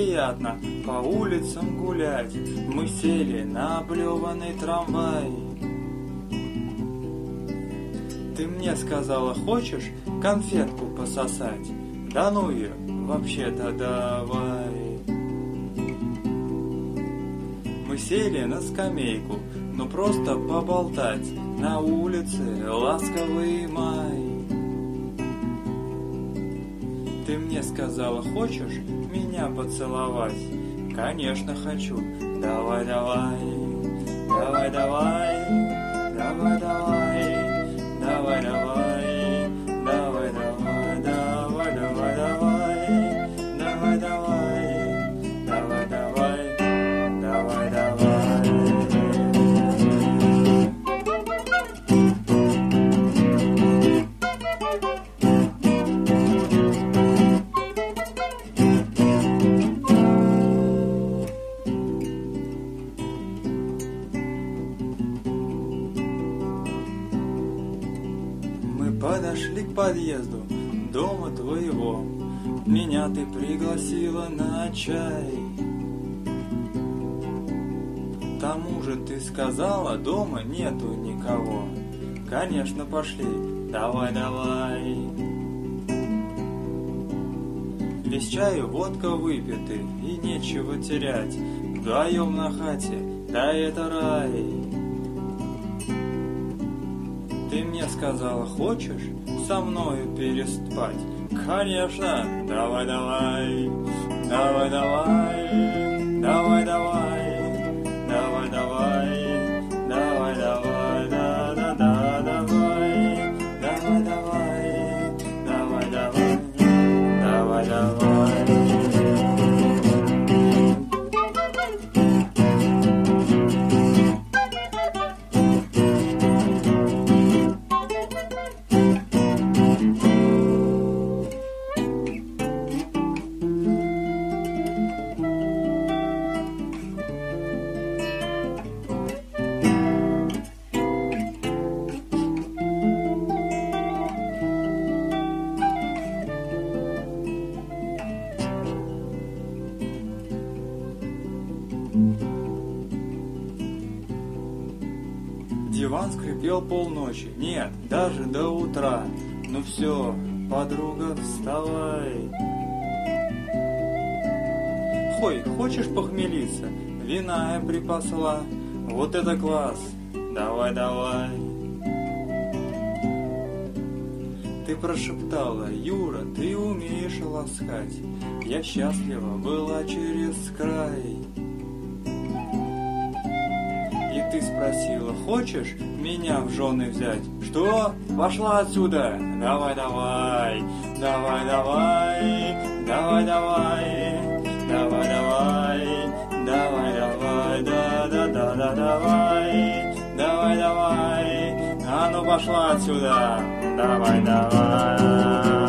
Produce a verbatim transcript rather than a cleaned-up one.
приятно по улицам гулять. Мы сели на облеванный трамвай. Ты мне сказала, хочешь конфетку пососать? Да ну ее, вообще-то давай. Мы сели на скамейку, ну просто поболтать. На улице ласковый май. Ты мне сказала, хочешь меня поцеловать? Конечно, хочу. Давай, давай, давай, давай, давай, давай, давай, давай, давай, давай, давай, давай, давай, давай, давай, давай, давай, давай, давай. Подошли к подъезду дома твоего. Меня ты пригласила на чай. Тому же ты сказала, дома нету никого. Конечно, пошли, давай, давай. Весь чай и водка выпиты, и нечего терять. Вдвоем на хате, да это рай. Ты мне сказала, хочешь со мною переспать? Конечно, давай, давай, давай, давай, давай, давай, давай, давай, давай, давай, да, да, да, давай, давай, давай, давай, давай, давай, давай. Диван скрипел полночи, нет, даже до утра. Ну все, подруга, вставай. Хой, хочешь похмелиться? Вина я припасла. Вот это класс. Давай, давай. Ты прошептала, Юра, ты умеешь ласкать. Я счастлива была через край. И ты спросила, хочешь меня в жены взять? Что? Пошла отсюда! Давай, давай, давай, давай, давай, давай, давай, давай, давай, давай, да, да, да, да, давай, давай, давай, а ну пошла отсюда! Давай, давай.